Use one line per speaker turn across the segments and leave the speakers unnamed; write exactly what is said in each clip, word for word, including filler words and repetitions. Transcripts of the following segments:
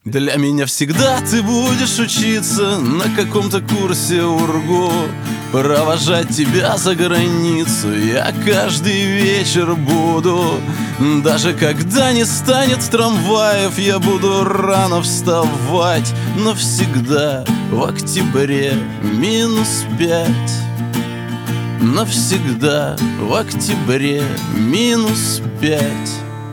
Для меня всегда ты будешь учиться на каком-то курсе УрГУ, провожать тебя за границу я каждый вечер буду. Даже когда не станет трамваев, я буду рано вставать. Но всегда в октябре минус пять. Навсегда в октябре минус пять.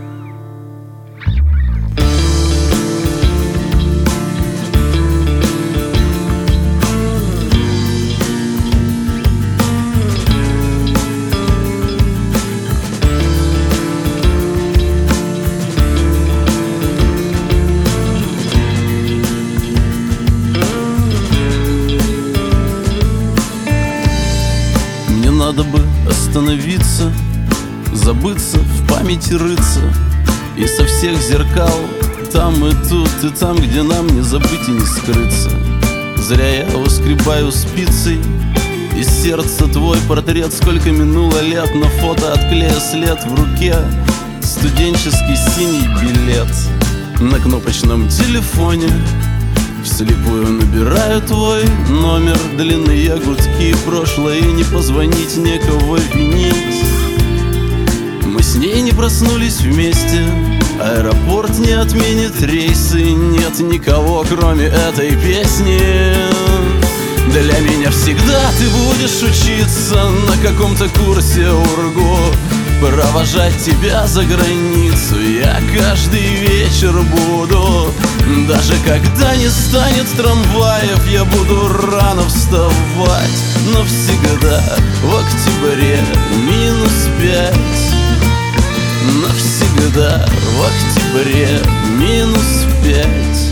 Надо бы остановиться, забыться, в памяти рыться, и со всех зеркал, там и тут, и там, где нам не забыть и не скрыться. Зря я выскребаю спицей из сердца твой портрет. Сколько минуло лет, на фото от клея след. В руке студенческий синий билет. На кнопочном телефоне вслепую набираю твой номер. Длинные гудки, прошлое, и не позвонить, некого винить. Мы с ней не проснулись вместе, аэропорт не отменит рейсы. Нет никого, кроме этой песни. Для меня всегда ты будешь учиться на каком-то курсе УрГУ, провожать тебя за границу я каждый вечер буду. Даже когда не станет трамваев, я буду рано вставать. Но всегда в октябре минус пять. Навсегда в октябре минус пять.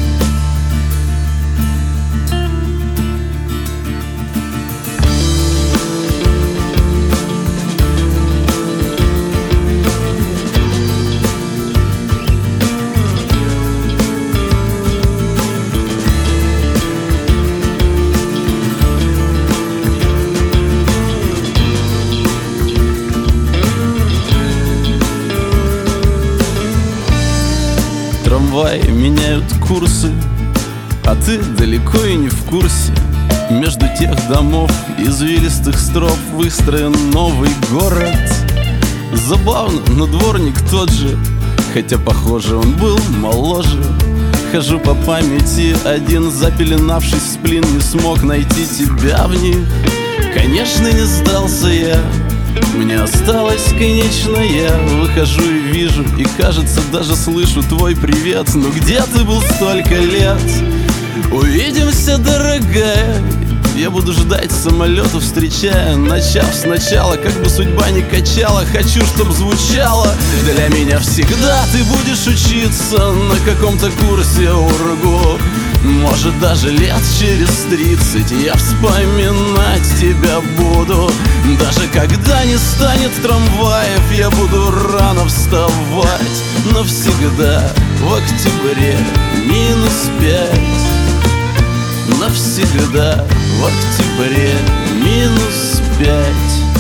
Трамваи меняют курсы, а ты далеко и не в курсе. Между тех домов извилистых строп выстроен новый город. Забавно, но дворник тот же, хотя похоже он был моложе. Хожу по памяти один, запеленавшись в сплин, не смог найти тебя в них. Конечно, не сдался я, мне осталось, конечно, я выхожу и вижу, и кажется, даже слышу твой привет. Ну где ты был столько лет? Увидимся, дорогая. Я буду ждать самолета, встречая, начав сначала, как бы судьба не качала. Хочу, чтоб звучало: для меня всегда ты будешь учиться на каком-то курсе УрГУ. Может, даже лет через тридцать я вспоминать тебя буду. Даже когда не станет трамваев, я буду рано вставать. Но всегда в октябре минус пять. Навсегда в октябре минус пять.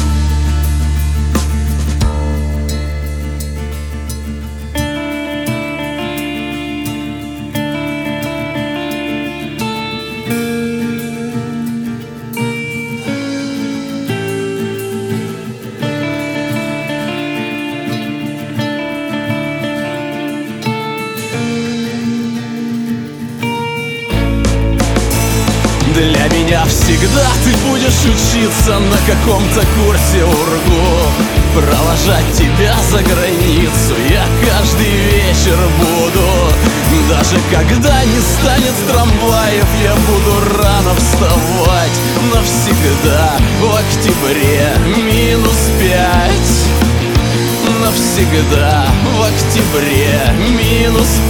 Для меня всегда ты будешь учиться на каком-то курсе УрГУ, провожать тебя за границу я каждый вечер буду. Даже когда не станет трамваев, я буду рано вставать. Навсегда в октябре минус пять. Навсегда в октябре минус